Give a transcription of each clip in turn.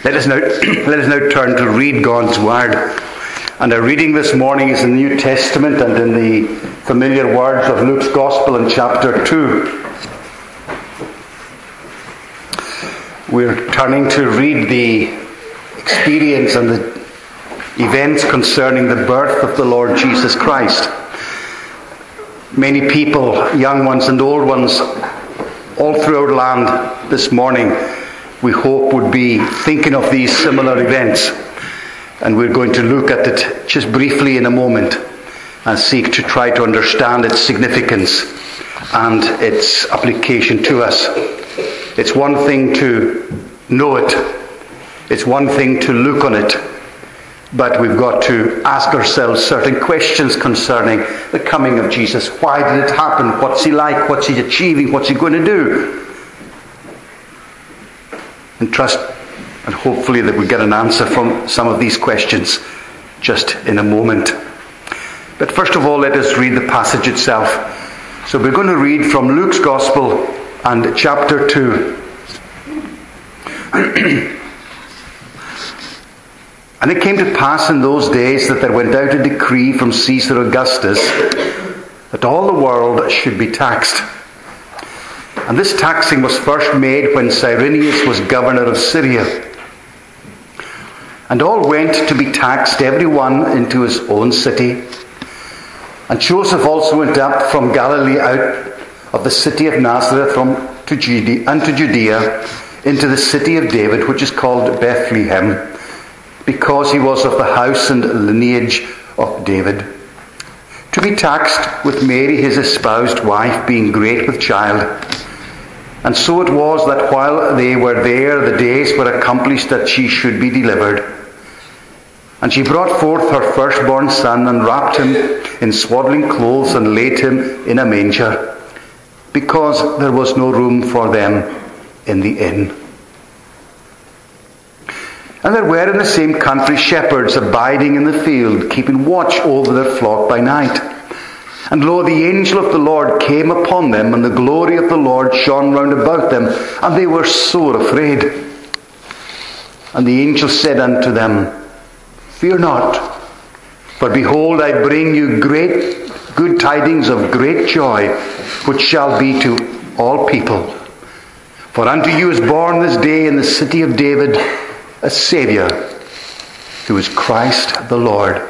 Let us now turn to read God's Word. And our reading this morning is in the New Testament and in the familiar words of Luke's Gospel in chapter 2. We're turning to read the experience and the events concerning the birth of the Lord Jesus Christ. Many people, young ones and old ones, all through our land this morning, we hope would be thinking of these similar events. And we're going to look at it just briefly in a moment and seek to try to understand its significance and its application to us. It's one thing to know it. It's one thing to look on it. But we've got to ask ourselves certain questions concerning the coming of Jesus. Why did it happen? What's he like? What's he achieving? What's he going to do? And trust and hopefully that we get an answer from some of these questions just in a moment. But first of all, let us read the passage itself. So we're going to read from Luke's Gospel and chapter 2. And it came to pass in those days that there went out a decree from Caesar Augustus that all the world should be taxed. And this taxing was first made when Cyrenius was governor of Syria. And all went to be taxed, every one into his own city. And Joseph also went up from Galilee out of the city of Nazareth unto Judea into the city of David, which is called Bethlehem, because he was of the house and lineage of David, to be taxed with Mary his espoused wife, being great with child. And so it was that while they were there, the days were accomplished that she should be delivered. And she brought forth her firstborn son, and wrapped him in swaddling clothes, and laid him in a manger, because there was no room for them in the inn. And there were in the same country shepherds abiding in the field, keeping watch over their flock by night. And lo, the angel of the Lord came upon them, and the glory of the Lord shone round about them, and they were sore afraid. And the angel said unto them, Fear not, for behold, I bring you great good tidings of great joy, which shall be to all people. For unto you is born this day in the city of David a Saviour, who is Christ the Lord.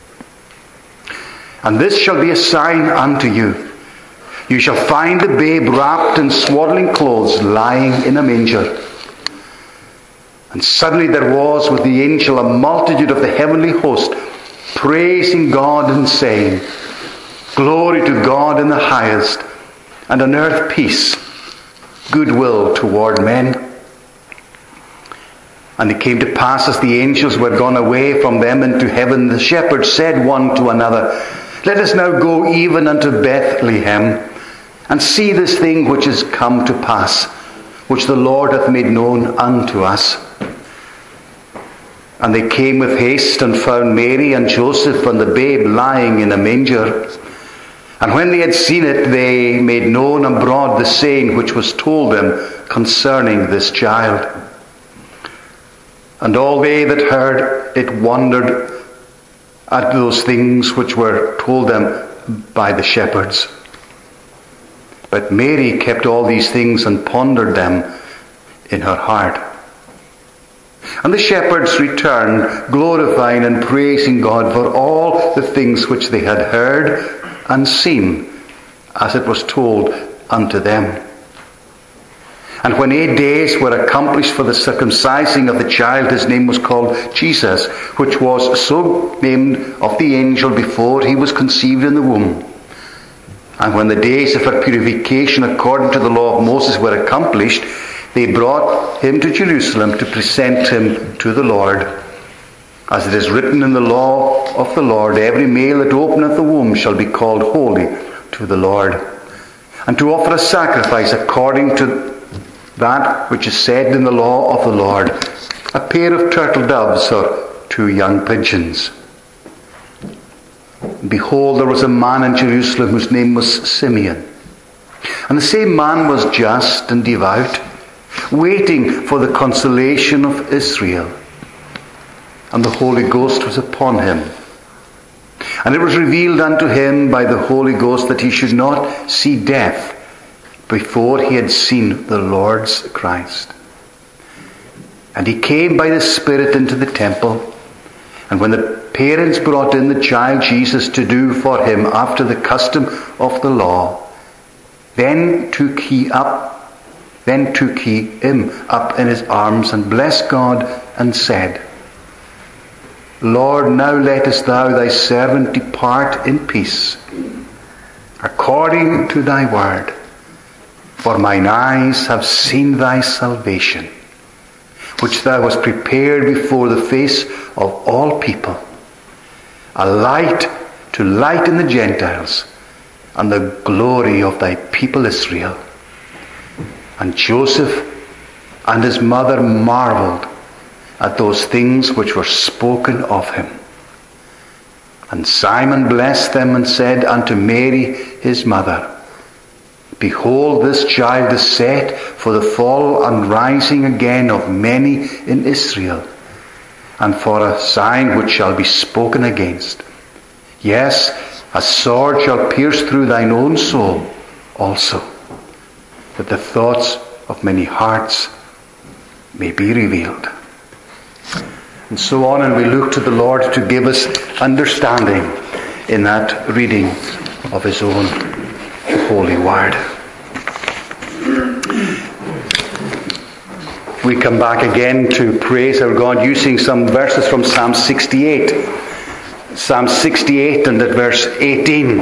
And this shall be a sign unto you. You shall find the babe wrapped in swaddling clothes, lying in a manger. And suddenly there was with the angel a multitude of the heavenly host, praising God and saying, Glory to God in the highest, and on earth peace, goodwill toward men. And it came to pass, as the angels were gone away from them into heaven, the shepherds said one to another, Let us now go even unto Bethlehem, and see this thing which is come to pass, which the Lord hath made known unto us. And they came with haste, and found Mary and Joseph and the babe lying in a manger. And when they had seen it, they made known abroad the saying which was told them concerning this child. And all they that heard it wondered at those things which were told them by the shepherds. But Mary kept all these things and pondered them in her heart. And the shepherds returned, glorifying and praising God for all the things which they had heard and seen, as it was told unto them. And when 8 days were accomplished for the circumcising of the child, his name was called Jesus, which was so named of the angel before he was conceived in the womb. And when the days of her purification according to the law of Moses were accomplished, they brought him to Jerusalem to present him to the Lord. As it is written in the law of the Lord, every male that openeth the womb shall be called holy to the Lord. And to offer a sacrifice according to that which is said in the law of the Lord, a pair of turtle doves or 2 young pigeons. And behold, there was a man in Jerusalem whose name was Simeon. And the same man was just and devout, waiting for the consolation of Israel. And the Holy Ghost was upon him. And it was revealed unto him by the Holy Ghost that he should not see death before he had seen the Lord's Christ. And he came by the Spirit into the temple. And when the parents brought in the child Jesus to do for him after the custom of the law, then took he him up in his arms and blessed God and said, Lord, now lettest thou thy servant depart in peace, according to thy word. For mine eyes have seen thy salvation, which thou hast prepared before the face of all people, a light to lighten the Gentiles, and the glory of thy people Israel. And Joseph and his mother marveled at those things which were spoken of him. And Simon blessed them and said unto Mary his mother, Behold, this child is set for the fall and rising again of many in Israel, and for a sign which shall be spoken against. Yes, a sword shall pierce through thine own soul also, that the thoughts of many hearts may be revealed. And so on, and we look to the Lord to give us understanding in that reading of his own holy word. We come back again to praise our God using some verses from Psalm 68. Psalm 68 and at verse 18.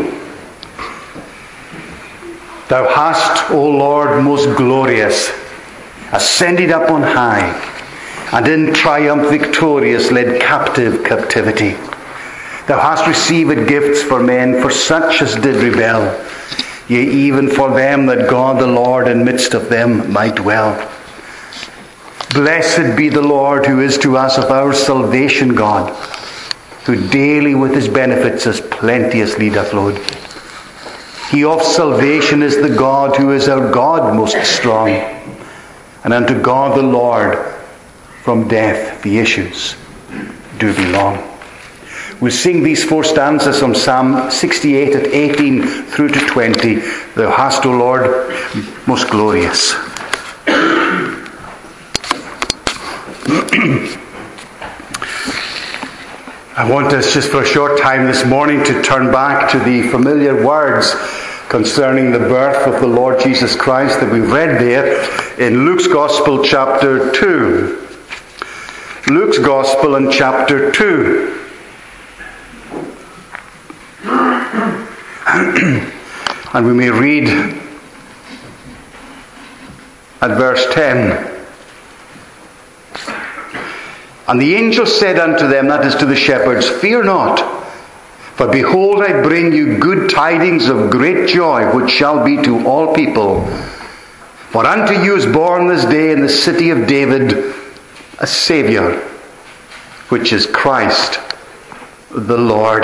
Thou hast, O Lord, most glorious, ascended up on high, and in triumph victorious led captive captivity. Thou hast received gifts for men, for such as did rebel, yea, even for them that God the Lord in midst of them might dwell. Blessed be the Lord, who is to us of our salvation God, who daily with his benefits us plenteously doth load. He of salvation is the God, who is our God most strong, and unto God the Lord from death the issues do belong. We'll sing these four stanzas from Psalm 68 at 18 through to 20. Thou hast, O Lord, most glorious. I want us just for a short time this morning to turn back to the familiar words concerning the birth of the Lord Jesus Christ that we've read there in Luke's Gospel chapter 2. Luke's Gospel in chapter 2. And we may read at verse 10. And the angel said unto them, that is to the shepherds, Fear not, for behold, I bring you good tidings of great joy, which shall be to all people. For unto you is born this day in the city of David a Saviour, which is Christ the Lord.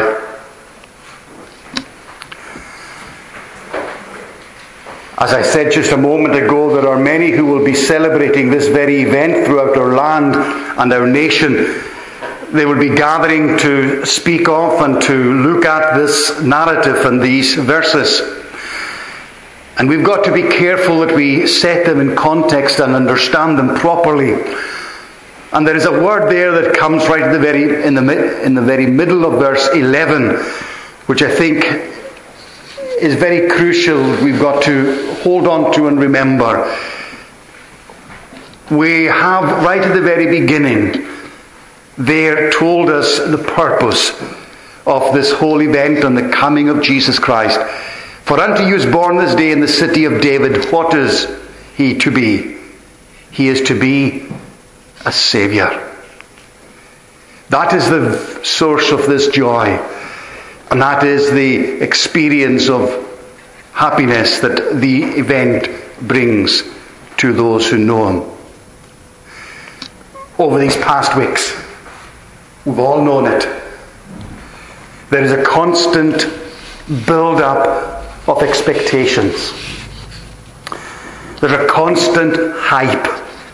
As I said just a moment ago, there are many who will be celebrating this very event throughout our land and our nation. They will be gathering to speak of and to look at this narrative and these verses. And we've got to be careful that we set them in context and understand them properly. And there is a word there that comes right at the very in the very middle of verse 11, which I think is very crucial. We've got to hold on to and remember. We have right at the very beginning there told us the purpose of this whole event and the coming of Jesus Christ. For unto you is born this day in the city of David. What is he to be? He is to be a Saviour. That is the source of this joy. And that is the experience of happiness that the event brings to those who know him. Over these past weeks, we've all known it. There is a constant build-up of expectations. There's a constant hype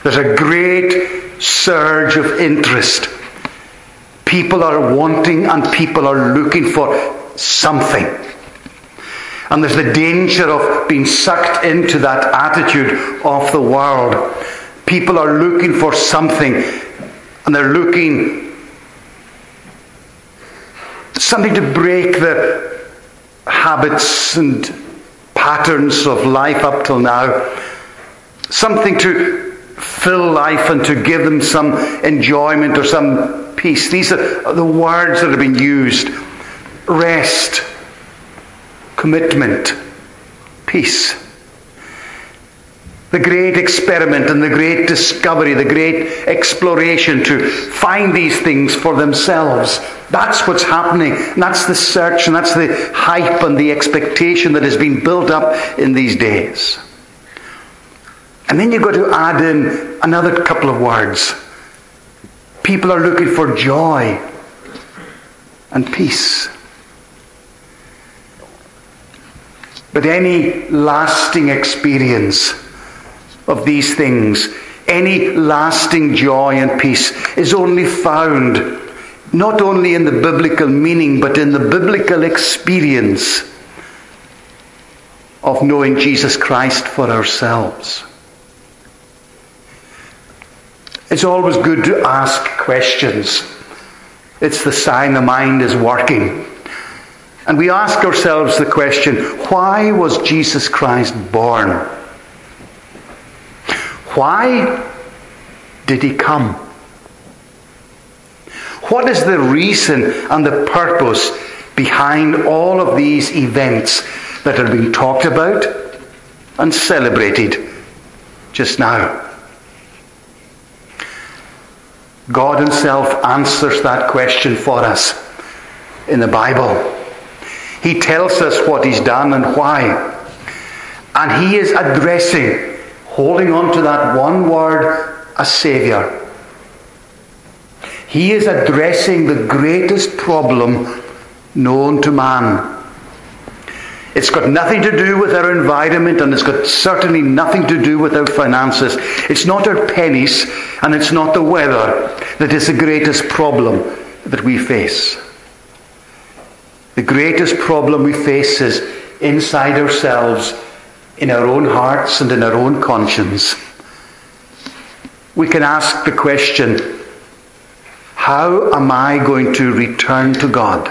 There's a great surge of interest. People are wanting and people are looking for something. And there's the danger of being sucked into that attitude of the world. People are looking for something, and they're looking something to break the habits and patterns of life up till now. Something to fill life and to give them some enjoyment or some peace. These are the words that have been used. Rest, commitment, peace. The great experiment and the great discovery, the great exploration to find these things for themselves. That's what's happening. And that's the search, and that's the hype and the expectation that has been built up in these days. And then you've got to add in another couple of words. People are looking for joy and peace. But any lasting experience of these things, any lasting joy and peace, is only found not only in the biblical meaning, but in the biblical experience of knowing Jesus Christ for ourselves. It's always good to ask questions. It's the sign the mind is working. And we ask ourselves the question, why was Jesus Christ born? Why did he come? What is the reason and the purpose behind all of these events that are being talked about and celebrated just now? God himself answers that question for us in the Bible. He tells us what he's done and why. And he is addressing, holding on to that one word, a Saviour. He is addressing the greatest problem known to man. It's got nothing to do with our environment, and it's got certainly nothing to do with our finances. It's not our pennies, and it's not the weather that is the greatest problem that we face. The greatest problem we face is inside ourselves, in our own hearts and in our own conscience. We can ask the question, how am I going to return to God?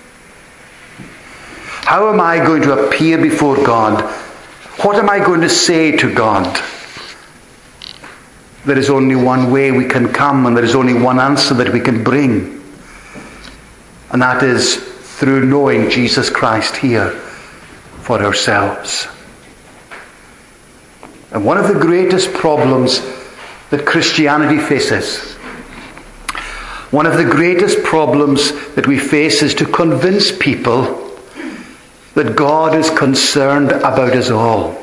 How am I going to appear before God? What am I going to say to God? There is only one way we can come, and there is only one answer that we can bring. And that is through knowing Jesus Christ here for ourselves. And one of the greatest problems that Christianity faces, one of the greatest problems that we face, is to convince people that God is concerned about us all.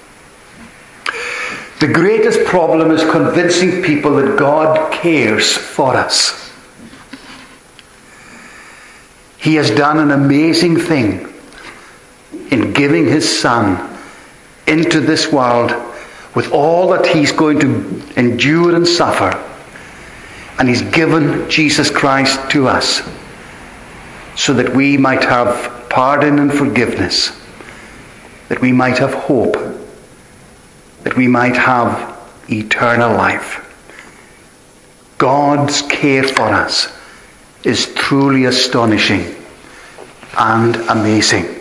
The greatest problem is convincing people that God cares for us. He has done an amazing thing in giving his Son into this world with all that he's going to endure and suffer. And he's given Jesus Christ to us so that we might have pardon and forgiveness, that we might have hope, that we might have eternal life. God's care for us is truly astonishing and amazing.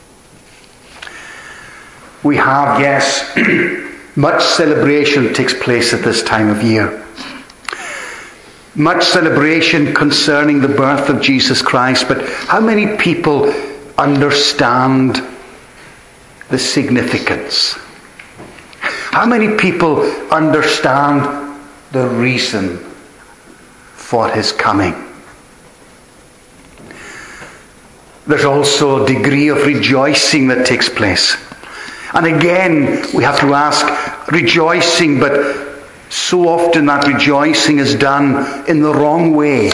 We have, yes, much celebration takes place at this time of year. Much celebration concerning the birth of Jesus Christ, but how many people understand the significance? How many people understand the reason for his coming? There's also a degree of rejoicing that takes place. And again, we have to ask, rejoicing, but so often that rejoicing is done in the wrong way,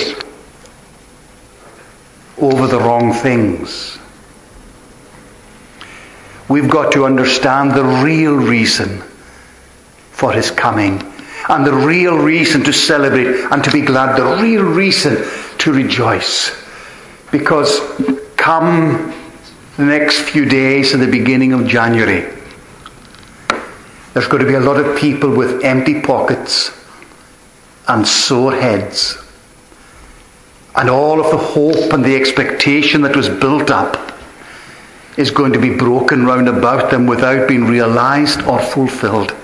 over the wrong things. We've got to understand the real reason for his coming. And the real reason to celebrate and to be glad, the real reason to rejoice. Because come the next few days in the beginning of January, there's going to be a lot of people with empty pockets and sore heads. And all of the hope and the expectation that was built up is going to be broken round about them without being realized or fulfilled.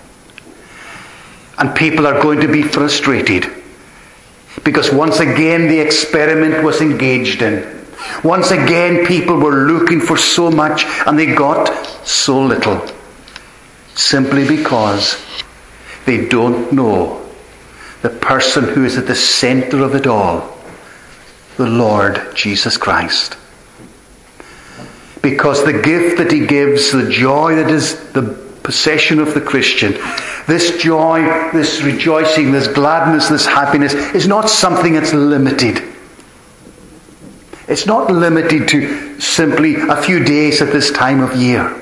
And people are going to be frustrated because once again the experiment was engaged in. Once again people were looking for so much and they got so little. Simply because they don't know the person who is at the center of it all, the Lord Jesus Christ. Because the gift that he gives, the joy that is the possession of the Christian, this joy, this rejoicing, this gladness, this happiness is not something that's limited. It's not limited to simply a few days at this time of year.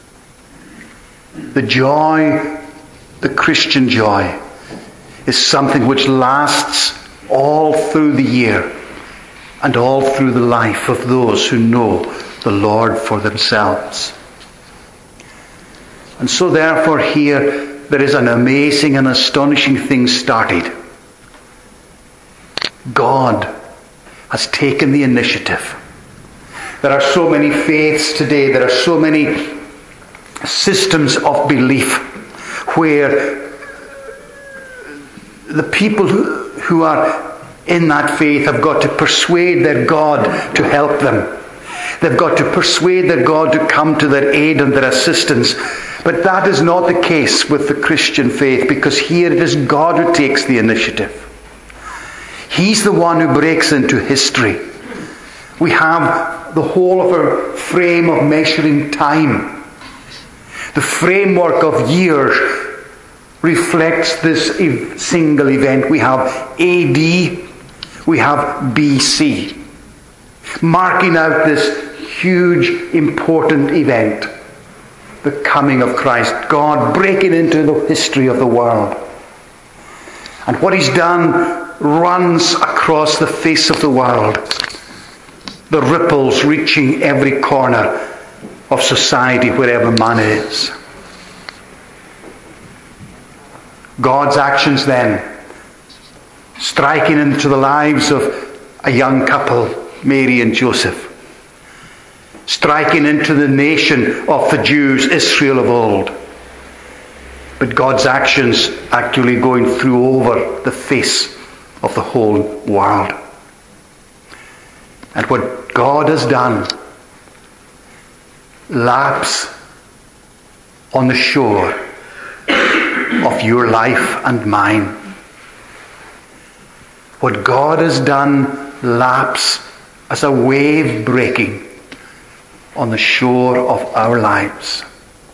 The joy, the Christian joy, is something which lasts all through the year and all through the life of those who know the Lord for themselves. And so therefore here there is an amazing and astonishing thing started. God has taken the initiative. There are so many faiths today, there are so many systems of belief where the people who are in that faith have got to persuade their God to help them. They've got to persuade their God to come to their aid and their assistance. But that is not the case with the Christian faith, because here it is God who takes the initiative. He's the one who breaks into history. We have the whole of our frame of measuring time. The framework of years reflects this single event. We have AD, we have BC, marking out this huge, important event, the coming of Christ, God breaking into the history of the world. And what he's done runs across the face of the world, the ripples reaching every corner of society wherever man is. God's actions then, striking into the lives of a young couple, Mary and Joseph, striking into the nation of the Jews, Israel of old, but God's actions actually going through over the face of the whole world. And what God has done laps on the shore of your life and mine. What God has done laps as a wave breaking on the shore of our lives.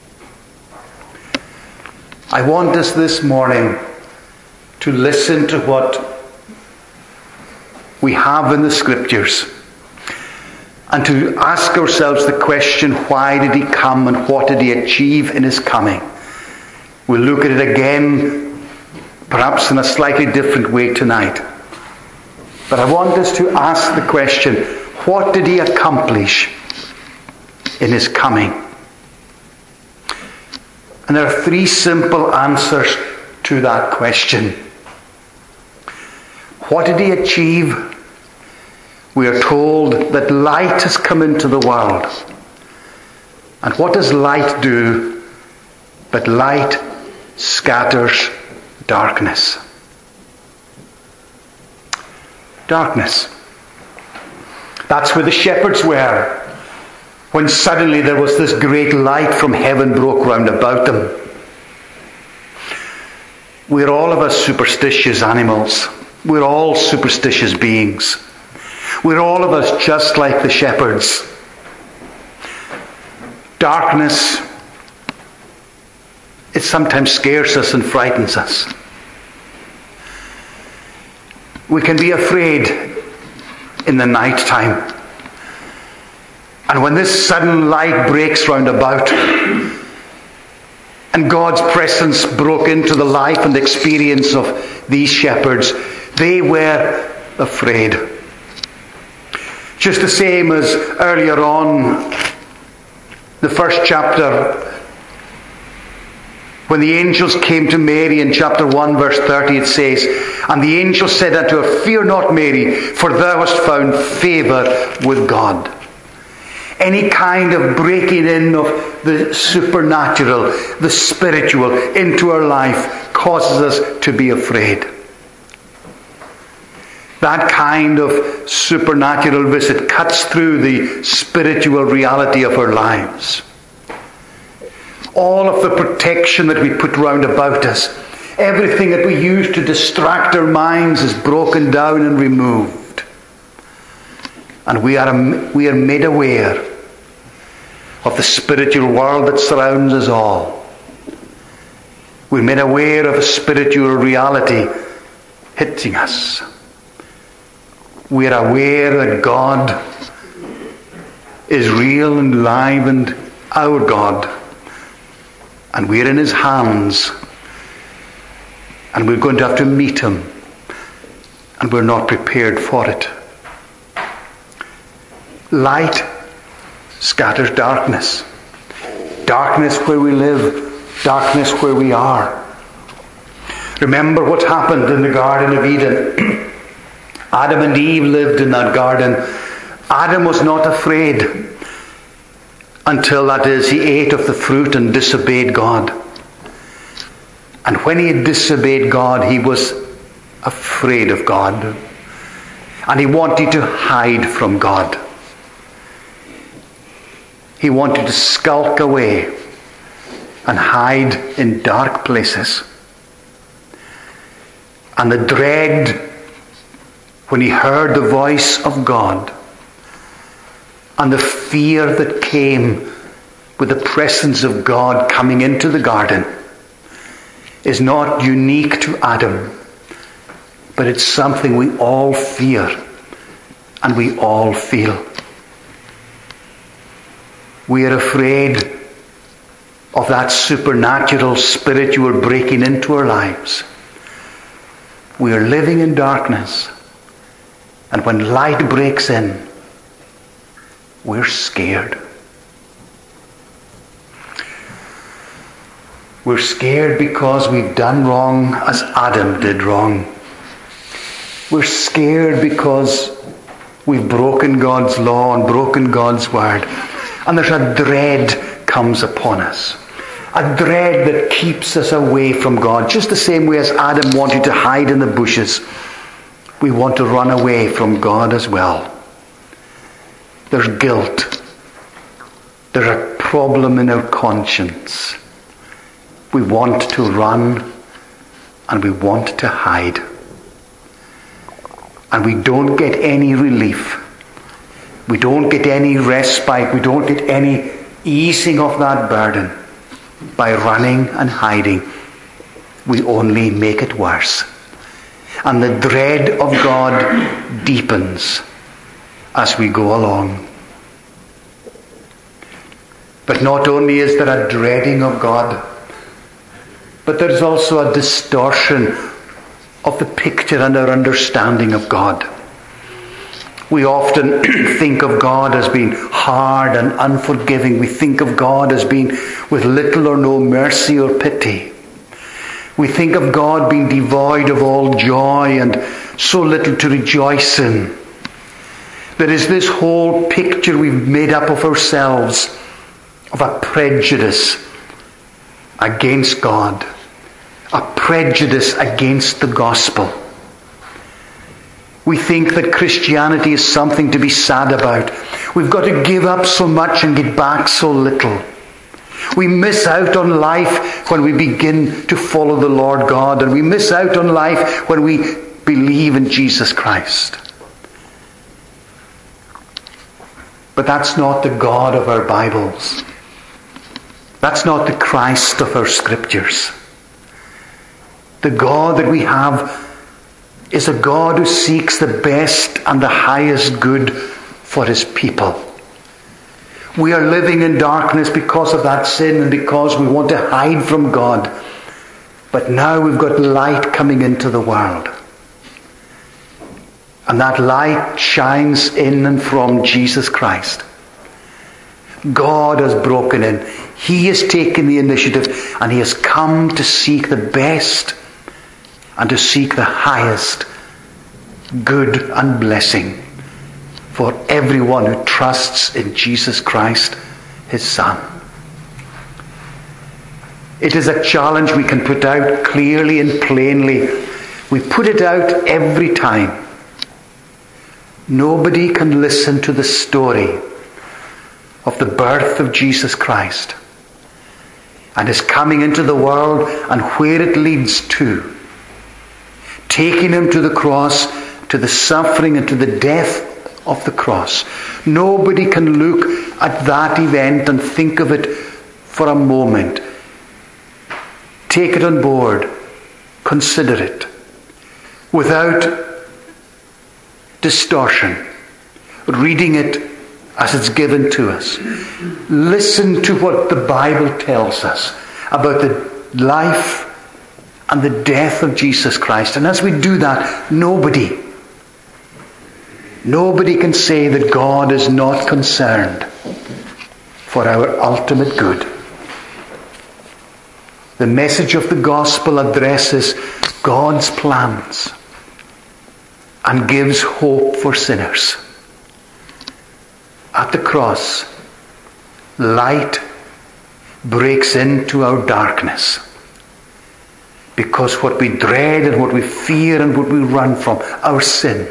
I want us this morning to listen to what we have in the Scriptures and to ask ourselves the question, why did he come and what did he achieve in his coming? We'll look at it again, perhaps in a slightly different way tonight. But I want us to ask the question, what did he accomplish in his coming? And there are three simple answers to that question. What did he achieve? We are told that light has come into the world. And what does light do? But light scatters darkness. Darkness. That's where the shepherds were when suddenly there was this great light from heaven broke round about them. We're all of us superstitious animals. We're all superstitious beings. We're all of us just like the shepherds. Darkness, it sometimes scares us and frightens us. We can be afraid in the night time. And when this sudden light breaks round about, and and God's presence broke into the life and experience of these shepherds, they were afraid. Just the same as earlier on, the first chapter, when the angels came to Mary in chapter 1 verse 30, it says, "And the angel said unto her, Fear not, Mary, for thou hast found favour with God." Any kind of breaking in of the supernatural, the spiritual, into our life causes us to be afraid. That kind of supernatural visit cuts through the spiritual reality of our lives. All of the protection that we put round about us, everything that we use to distract our minds is broken down and removed. And we are made aware of the spiritual world that surrounds us all. We're made aware of a spiritual reality hitting us. We're aware that God is real and live and our God. And we're in his hands. And we're going to have to meet him. And we're not prepared for it. Light scatters darkness. Darkness where we live. Darkness where we are. Remember what happened in the Garden of Eden. Adam and Eve lived in that garden. Adam was not afraid until, that is, he ate of the fruit and disobeyed God. And when he had disobeyed God, he was afraid of God. And he wanted to hide from God. He wanted to skulk away and hide in dark places. And the dread when he heard the voice of God, and the fear that came with the presence of God coming into the garden, is not unique to Adam, but it's something we all fear and we all feel. We are afraid of that supernatural, spiritual breaking into our lives. We are living in darkness. And when light breaks in, we're scared. We're scared because we've done wrong as Adam did wrong. We're scared because we've broken God's law and broken God's word. And there's a dread comes upon us. A dread that keeps us away from God. Just the same way as Adam wanted to hide in the bushes. We want to run away from God as well. There's guilt. There's a problem in our conscience. We want to run and we want to hide. And we don't get any relief. We don't get any respite. We don't get any easing of that burden by running and hiding. We only make it worse. And the dread of God deepens as we go along. But not only is there a dreading of God, but there's also a distortion of the picture and our understanding of God. We often think of God as being hard and unforgiving. We think of God as being with little or no mercy or pity. We think of God being devoid of all joy and so little to rejoice in. There is this whole picture we've made up of ourselves of a prejudice against God, a prejudice against the gospel. We think that Christianity is something to be sad about. We've got to give up so much and get back so little. We miss out on life when we begin to follow the Lord God, and we miss out on life when we believe in Jesus Christ. But that's not the God of our Bibles. That's not the Christ of our Scriptures. The God that we have is a God who seeks the best and the highest good for his people. We are living in darkness because of that sin and because we want to hide from God. But now we've got light coming into the world. And that light shines in and from Jesus Christ. God has broken in. He has taken the initiative and He has come to seek the best and to seek the highest good and blessing for everyone who trusts in Jesus Christ, His Son. It is a challenge we can put out clearly and plainly. We put it out every time. Nobody can listen to the story of the birth of Jesus Christ and His coming into the world and where it leads to. Taking Him to the cross, to the suffering and to the death of the cross. Nobody can look at that event and think of it for a moment. Take it on board. Consider it. Without distortion. Reading it as it's given to us. Listen to what the Bible tells us about the life and the death of Jesus Christ. And as we do that, nobody can say that God is not concerned for our ultimate good. The message of the gospel addresses God's plans and gives hope for sinners. At the cross, light breaks into our darkness. Because what we dread and what we fear and what we run from, our sin,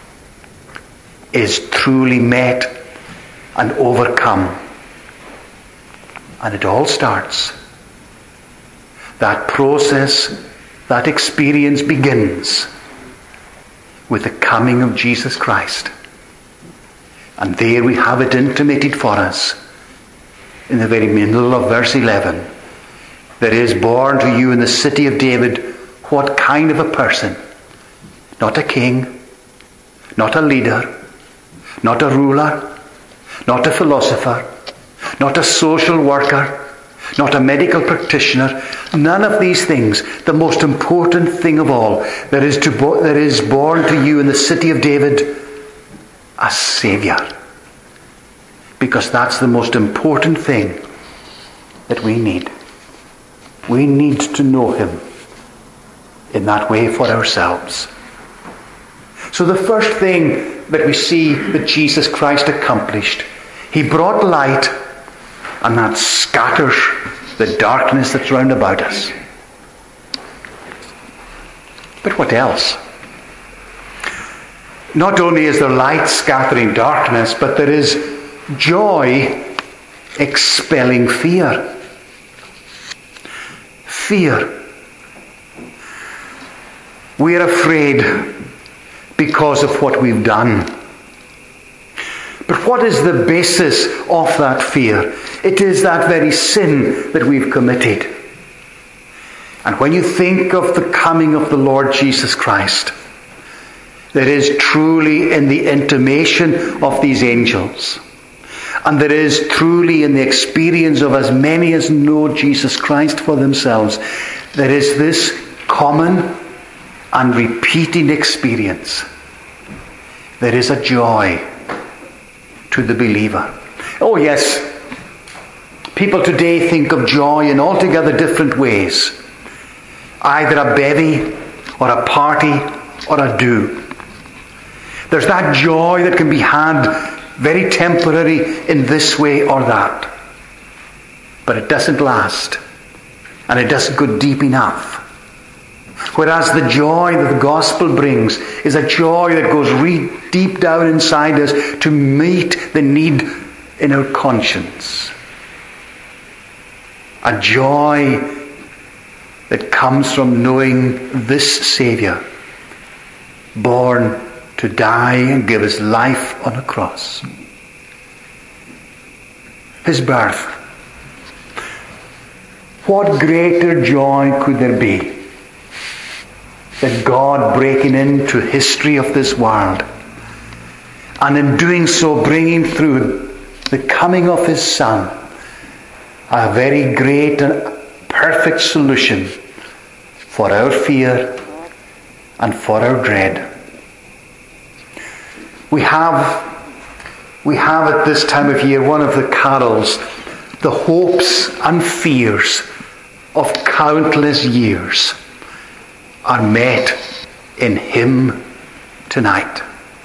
is truly met and overcome. And it all starts. That process, that experience begins with the coming of Jesus Christ. And there we have it intimated for us in the very middle of verse 11. There is born to you in the city of David what kind of a person? Not a king, not a leader, not a ruler, not a philosopher, not a social worker, not a medical practitioner. None of these things. The most important thing of all, there is born to you in the city of David a Saviour. Because that's the most important thing that we need. We need to know Him in that way for ourselves. So the first thing that we see that Jesus Christ accomplished, He brought light, and that scatters the darkness that's round about us. But what else? Not only is there light scattering darkness, but there is joy expelling fear. Fear. We are afraid because of what we've done. But what is the basis of that fear? It is that very sin that we've committed. And when you think of the coming of the Lord Jesus Christ, there is truly in the intimation of these angels, and there is truly in the experience of as many as know Jesus Christ for themselves, there is this common and repeating experience. There is a joy to the believer. Oh yes, people today think of joy in altogether different ways. Either a bevy, or a party, or a do. There's that joy that can be had very temporary in this way or that. But it doesn't last. And it doesn't go deep enough. Whereas the joy that the gospel brings is a joy that goes deep down inside us to meet the need in our conscience. A joy that comes from knowing this Saviour, born to die and give His life on a cross. His birth. What greater joy could there be than God breaking into history of this world, and in doing so bringing through the coming of his Son, a very great and perfect solution for our fear and for our dread. We have at this time of year one of the carols, the hopes and fears of countless years are met in him tonight.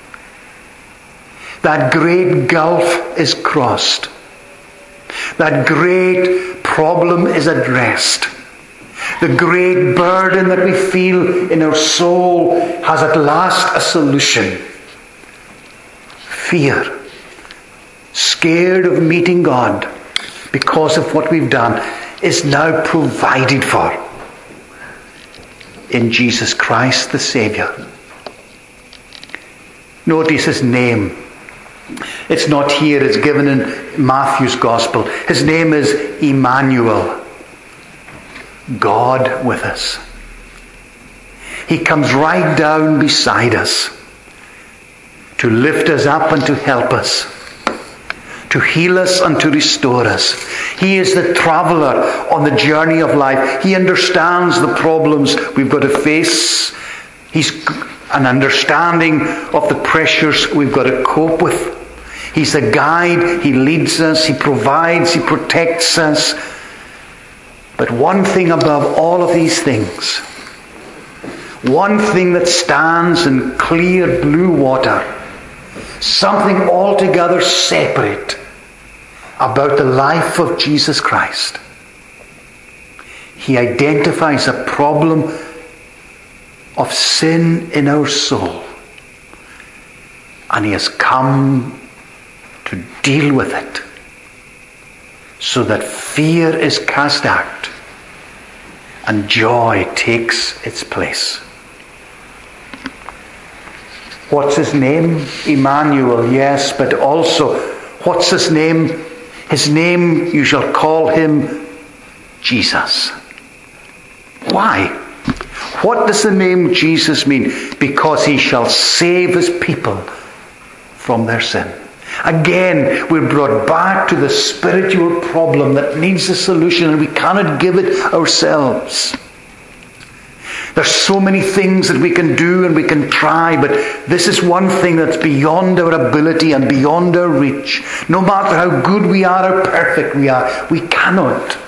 That great gulf is crossed. That great problem is addressed. The great burden that we feel in our soul has at last a solution. Fear, scared of meeting God because of what we've done, is now provided for in Jesus Christ the Saviour. Notice his name. It's not here, it's given in Matthew's Gospel. His name is Emmanuel, God with us. He comes right down beside us to lift us up and to help us, to heal us and to restore us. He is the traveller on the journey of life. He understands the problems we've got to face. He's an understanding of the pressures we've got to cope with. He's a guide. He leads us. He provides. He protects us. But one thing above all of these things, one thing that stands in clear blue water, something altogether separate about the life of Jesus Christ. He identifies a problem of sin in our soul, and he has come to deal with it so that fear is cast out and joy takes its place. What's his name? Emmanuel, yes, but also, what's his name? His name, you shall call him Jesus. Why? What does the name Jesus mean? Because he shall save his people from their sin. Again, we're brought back to the spiritual problem that needs a solution, and we cannot give it ourselves. There's so many things that we can do and we can try, but this is one thing that's beyond our ability and beyond our reach. No matter how good we are, how perfect we are, we cannot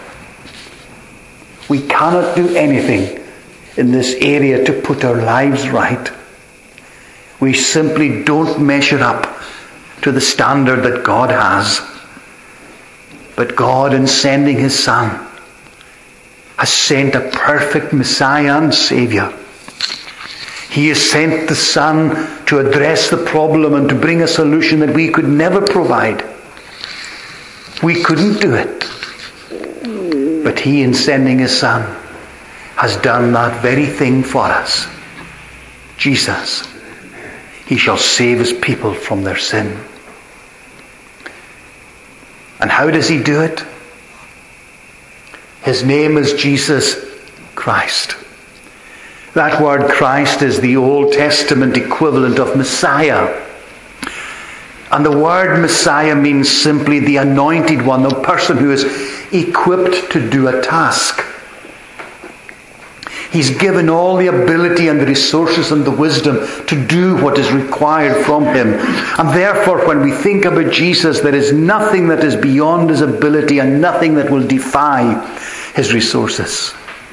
do anything in this area to put our lives right. We simply don't measure up to the standard that God has. But God, in sending his Son, has sent a perfect Messiah and Saviour. He has sent the Son to address the problem and to bring a solution that we could never provide. We couldn't do it. But he, in sending his Son, has done that very thing for us. Jesus, he shall save his people from their sin. And how does he do it? His name is Jesus Christ. That word Christ is the Old Testament equivalent of Messiah. And the word Messiah means simply the anointed one, the person who is equipped to do a task. He's given all the ability and the resources and the wisdom to do what is required from him. And therefore, when we think about Jesus, there is nothing that is beyond his ability and nothing that will defy his resources.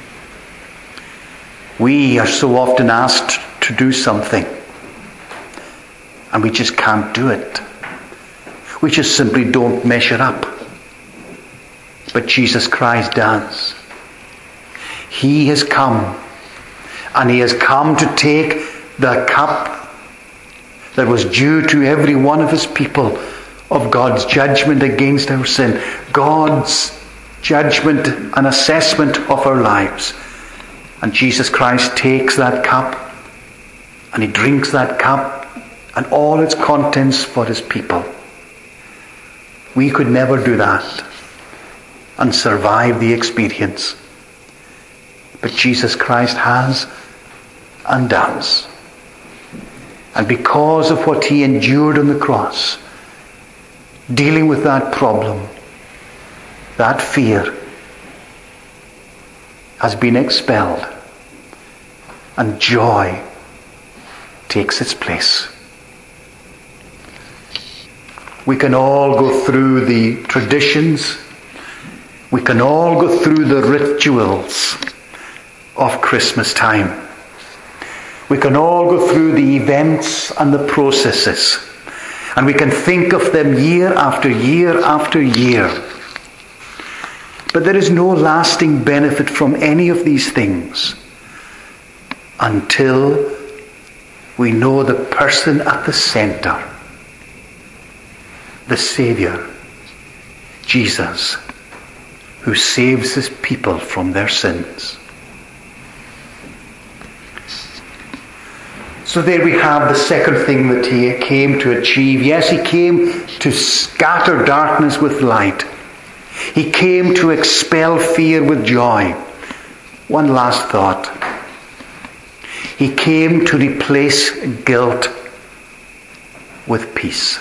We are so often asked to do something, and we just can't do it. We just simply don't measure up. But Jesus Christ does. He has come, and he has come to take the cup that was due to every one of his people of God's judgment against our sin, God's judgment and assessment of our lives. And Jesus Christ takes that cup, and he drinks that cup and all its contents for his people. We could never do that and survive the experience. But Jesus Christ has and does. And because of what he endured on the cross, dealing with that problem, that fear, has been expelled, and joy takes its place. We can all go through the traditions, we can all go through the rituals of Christmas time. We can all go through the events and the processes, and we can think of them year after year after year. But there is no lasting benefit from any of these things until we know the person at the center, the Saviour, Jesus, who saves his people from their sins. So there we have the second thing that he came to achieve. Yes, he came to scatter darkness with light. He came to expel fear with joy. One last thought. He came to replace guilt with peace.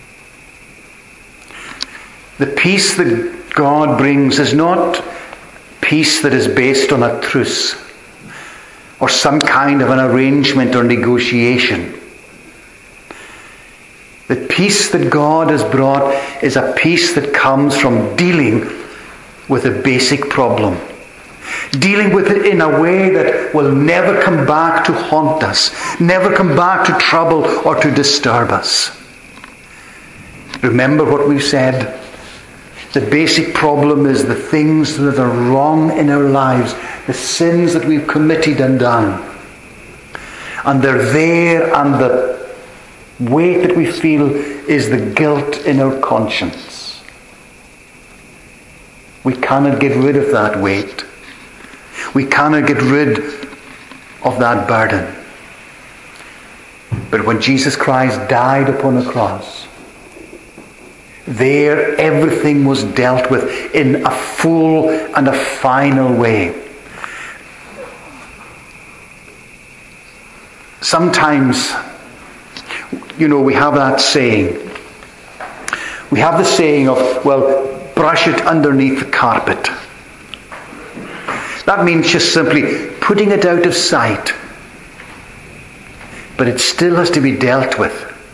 The peace that God brings is not peace that is based on a truce or some kind of an arrangement or negotiation. The peace that God has brought is a peace that comes from dealing with a basic problem. Dealing with it in a way that will never come back to haunt us, never come back to trouble or to disturb us. Remember what we've said. The basic problem is the things that are wrong in our lives, the sins that we've committed and done. And they're there, and the weight that we feel is the guilt in our conscience. We cannot get rid of that weight. We cannot get rid of that burden. But when Jesus Christ died upon a cross, there everything was dealt with in a full and a final way. Sometimes, we have that saying. We have the saying of, brush it underneath the carpet. That means just simply putting it out of sight. But it still has to be dealt with.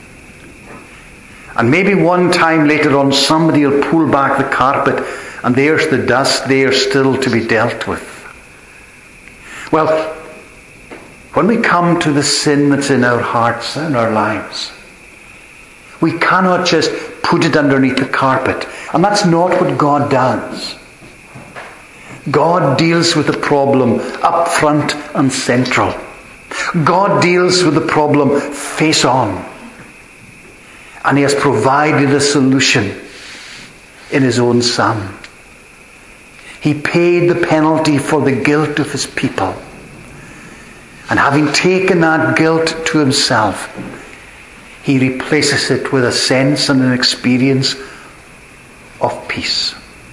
And maybe one time later on somebody will pull back the carpet and there's the dust there still to be dealt with. Well, when we come to the sin that's in our hearts and our lives, we cannot just put it underneath the carpet. And that's not what God does. God deals with the problem up front and central. God deals with the problem face on. And he has provided a solution in his own Son. He paid the penalty for the guilt of his people. And having taken that guilt to himself, he replaces it with a sense and an experience of peace.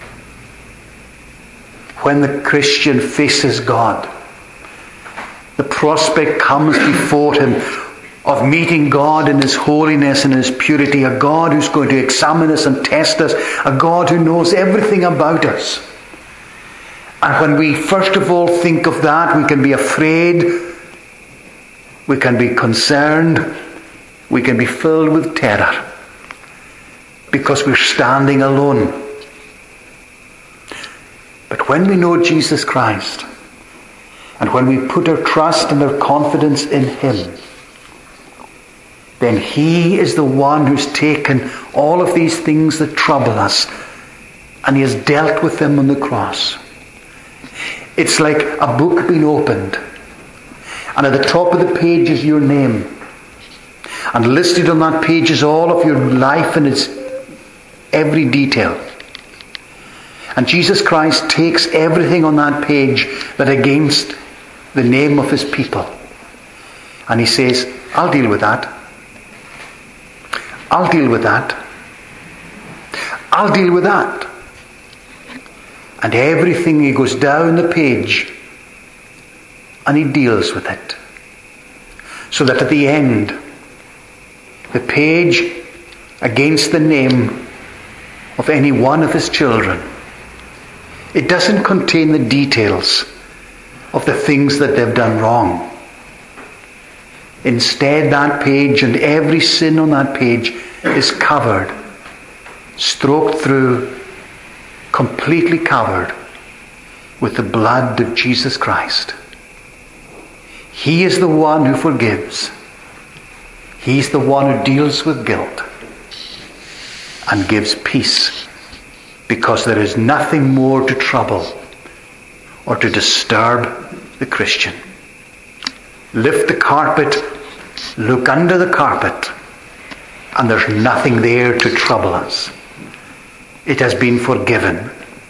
When the Christian faces God, the prospect comes before him of meeting God in his holiness and his purity, a God who's going to examine us and test us, a God who knows everything about us. And when we first of all think of that, we can be afraid, we can be concerned, we can be filled with terror, because we're standing alone. But when we know Jesus Christ, and when we put our trust and our confidence in him, then he is the one who's taken all of these things that trouble us, and he has dealt with them on the cross. It's like a book being opened, and at the top of the page is your name, and listed on that page is all of your life and its every detail. And Jesus Christ takes everything on that page that against the name of his people, and he says, I'll deal with that. I'll deal with that. I'll deal with that. And everything, he goes down the page and he deals with it. So that at the end, the page against the name of any one of his children. It doesn't contain the details of the things that they've done wrong. Instead, that page and every sin on that page is covered, stroked through, completely covered with the blood of Jesus Christ. He is the one who forgives. He's the one who deals with guilt and gives peace, because there is nothing more to trouble or to disturb the Christian. Lift the carpet, look under the carpet, and there's nothing there to trouble us. It has been forgiven.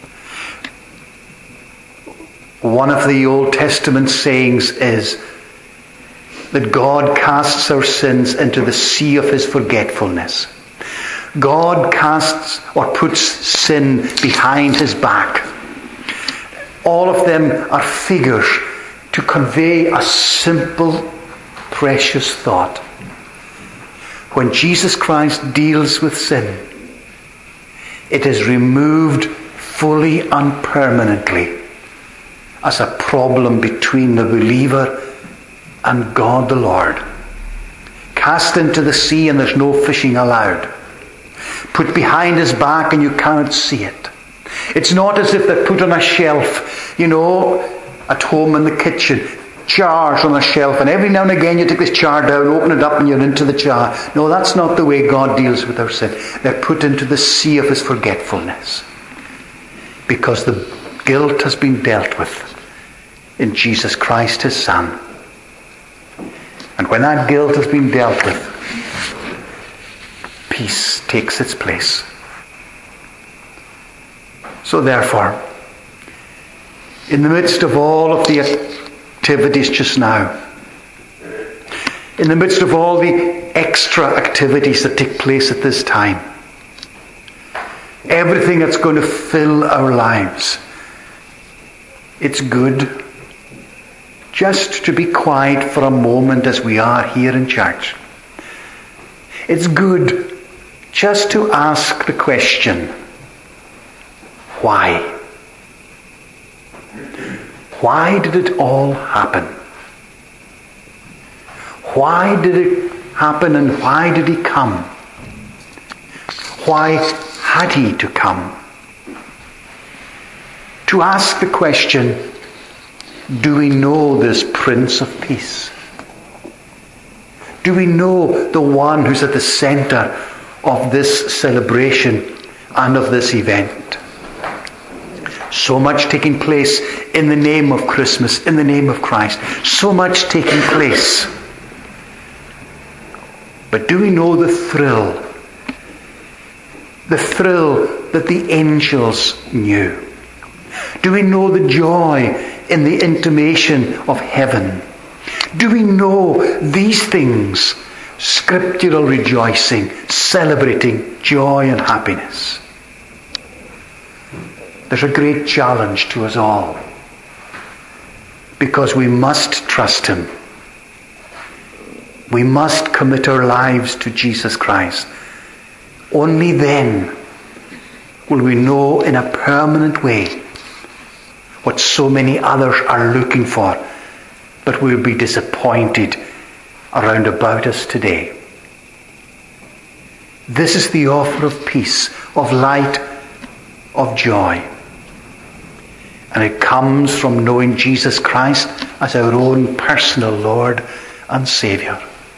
One of the Old Testament sayings is that God casts our sins into the sea of his forgetfulness. God casts or puts sin behind his back. All of them are figures to convey a simple, precious thought. When Jesus Christ deals with sin, it is removed fully and permanently as a problem between the believer and God the Lord. Cast into the sea and there's no fishing allowed. Put behind his back and you cannot see it. It's not as if they're put on a shelf, at home in the kitchen. Jars on a shelf, and every now and again you take this jar down, open it up, and you're into the jar. No, that's not the way God deals with our sin. They're put into the sea of his forgetfulness, because the guilt has been dealt with in Jesus Christ, his Son. And when that guilt has been dealt with, peace takes its place. So therefore, in the midst of all of the activities just now, in the midst of all the extra activities that take place at this time, everything that's going to fill our lives, it's good just to be quiet for a moment as we are here in church. It's good just to ask the question, why? Why did it all happen? Why did it happen, and why did he come? Why had he to come? To ask the question, do we know this Prince of Peace? Do we know the one who's at the center of this celebration and of this event? So much taking place in the name of Christmas, in the name of Christ. So much taking place. But do we know the thrill? The thrill that the angels knew? Do we know the joy in the intimation of heaven? Do we know these things? Scriptural rejoicing, celebrating joy and happiness. There's a great challenge to us all, because we must trust him. We must commit our lives to Jesus Christ. Only then will we know in a permanent way what so many others are looking for, but will be disappointed around about us today. This is the offer of peace, of light, of joy. And it comes from knowing Jesus Christ as our own personal Lord and Saviour.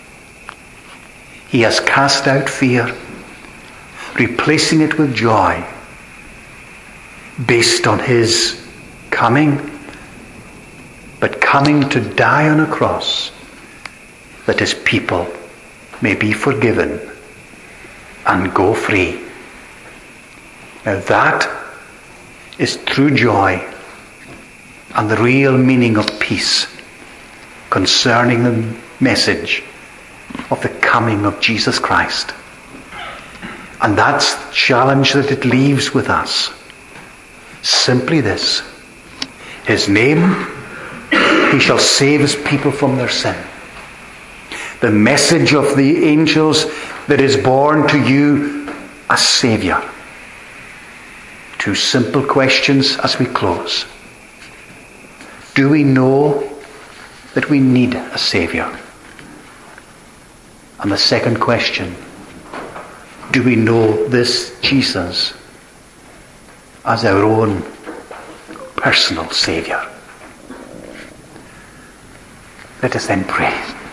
He has cast out fear, replacing it with joy, based on his coming, but coming to die on a cross, that his people may be forgiven and go free. Now that is true joy and the real meaning of peace concerning the message of the coming of Jesus Christ. And that's the challenge that it leaves with us. Simply this: his name, he shall save his people from their sin. The message of the angels, that is born to you a Saviour. two simple questions as we close. Do we know that we need a Saviour? And the second question, do we know this Jesus as our own personal Saviour? Let us then pray.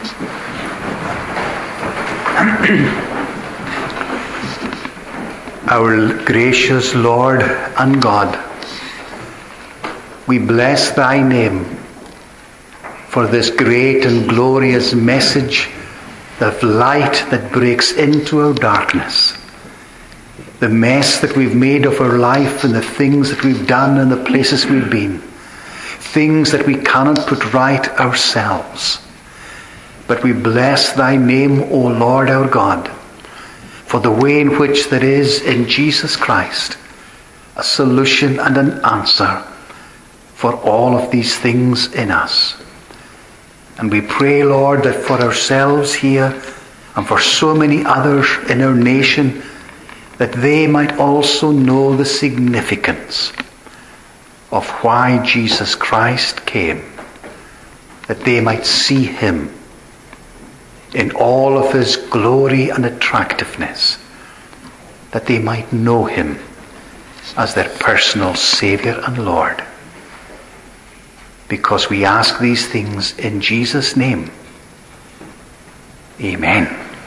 Our gracious Lord and God, we bless thy name for this great and glorious message of light that breaks into our darkness. The mess that we've made of our life and the things that we've done and the places we've been. Things that we cannot put right ourselves. But we bless thy name, O Lord our God, for the way in which there is in Jesus Christ a solution and an answer for all of these things in us. And we pray, Lord, that for ourselves here and for so many others in our nation, that they might also know the significance of why Jesus Christ came, that they might see him in all of his glory and attractiveness, that they might know him as their personal Saviour and Lord. Because we ask these things in Jesus' name. Amen.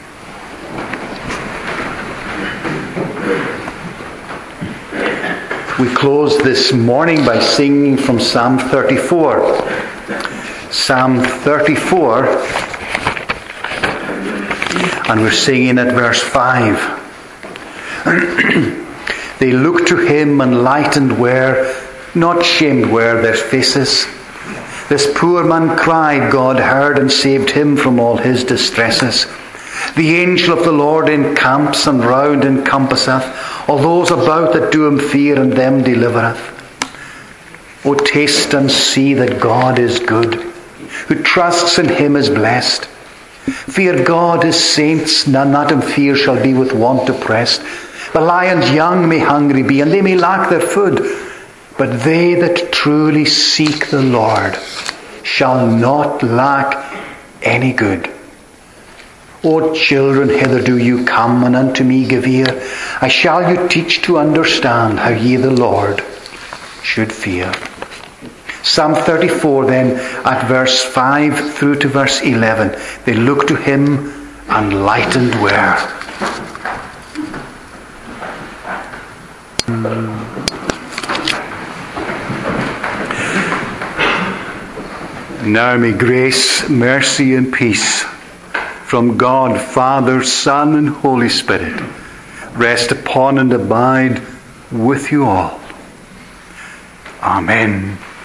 We close this morning by singing from Psalm 34. Psalm 34, and we're singing at verse 5. They looked to him and lightened were, not shamed were their faces. This poor man cried, God heard and saved him from all his distresses. The angel of the Lord encamps and round encompasseth all those about that do him fear, and them delivereth. O taste and see that God is good. Who trusts in him is blessed. Fear God, his saints, none that him fear shall be with want oppressed. The lions young may hungry be, and they may lack their food, but they that truly seek the Lord shall not lack any good. O children, hither do you come, and unto me give ear. I shall you teach to understand how ye the Lord should fear. Psalm 34 then, at verse 5 through to verse 11. They looked to him and lightened were. Now may grace, mercy and peace from God, Father, Son and Holy Spirit rest upon and abide with you all. Amen.